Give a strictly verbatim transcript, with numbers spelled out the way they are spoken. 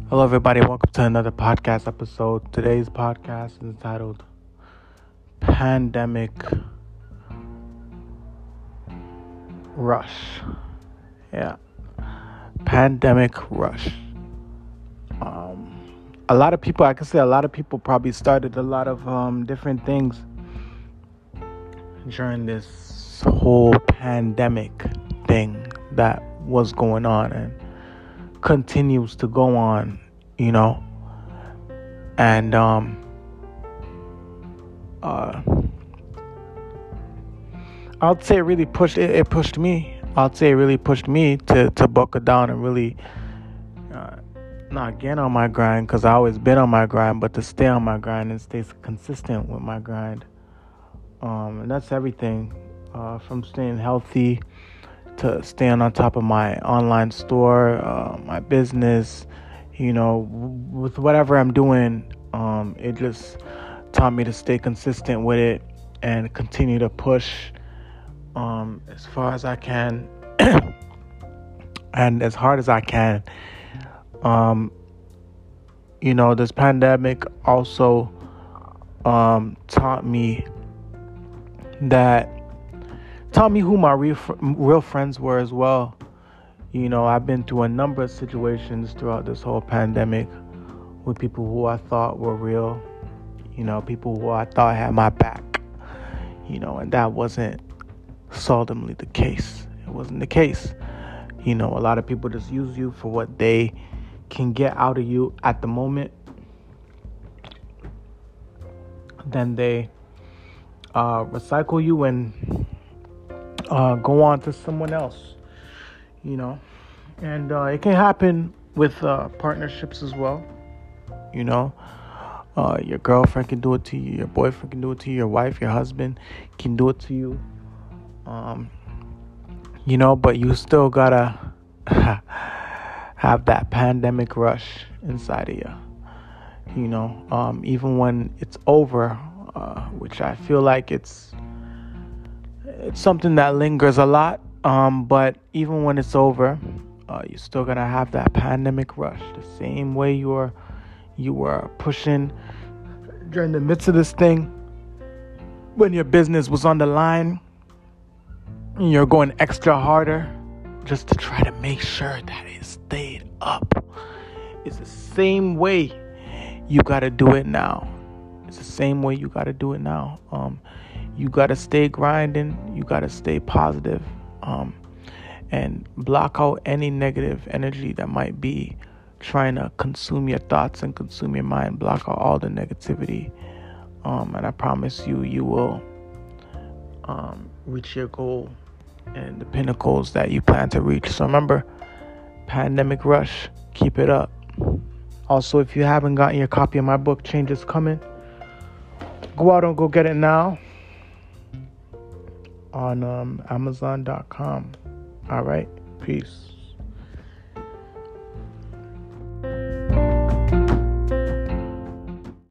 Hello, everybody. Welcome to another podcast episode. Today's podcast is entitled Pandemic Rush. Yeah, Pandemic Rush. Um, a lot of people, I can say a lot of people probably started a lot of um, different things during this whole pandemic thing that was going on and continues to go on, you know. And um uh I'd say it really pushed it, it pushed me. I'd say it really pushed me to to buckle down and really uh, not get on my grind, because I always been on my grind, but to stay on my grind and stay consistent with my grind. Um, and that's everything, uh, from staying healthy to staying on top of my online store, uh, my business, you know, with whatever I'm doing. Um, it just taught me to stay consistent with it and continue to push um, as far as I can and as hard as I can. Um, you know, this pandemic also um, taught me that taught me who my real real friends were as well. You know, I've been through a number of situations throughout this whole pandemic with people who I thought were real. You know, people who I thought had my back. You know, and that wasn't seldomly the case. It wasn't the case. You know, a lot of people just use you for what they can get out of you at the moment. Then they uh, recycle you and uh, go on to someone else. You know, and uh, it can happen with uh, partnerships as well. You know, uh, your girlfriend can do it to you, your boyfriend can do it to you, your wife, your husband can do it to you. Um, you know, but you still gotta have that pandemic rush inside of you. You know, um, even when it's over, uh, which I feel like it's it's something that lingers a lot. Um, but even when it's over, uh, you're still gonna have that pandemic rush, the same way you were you were pushing during the midst of this thing when your business was on the line. You're going extra harder just to try to make sure that it stayed up. It's the same way you gotta do it now. It's the same way you gotta do it now. Um, you gotta stay grinding. You gotta stay positive. Um, and block out any negative energy that might be trying to consume your thoughts and consume your mind. Block out all the negativity. Um, and I promise you, you will um, reach your goal and the pinnacles that you plan to reach. So remember, pandemic rush, keep it up. Also, if you haven't gotten your copy of my book, Change is Coming, go out and go get it now on um, amazon dot com. All right, peace.